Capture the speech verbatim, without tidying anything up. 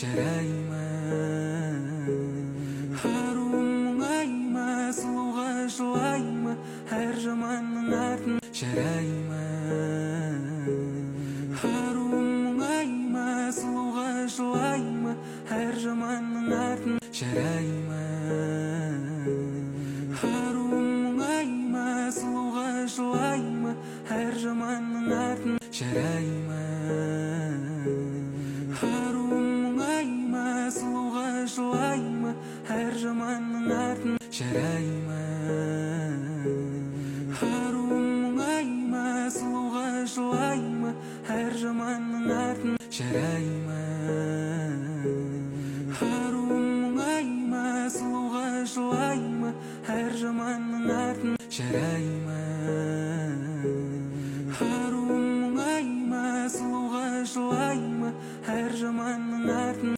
жарайма аруым мұңайма сұлуға жылайма әр жаманның артын жарайма аруым мұңайма сұлуға жылайма әр жаманның артын жарайма аруым мұңайма сұлуға жылайма әр жаманның артын жарайма аруым мұңайма сұлуға жылайма әр жаманның артын жарайма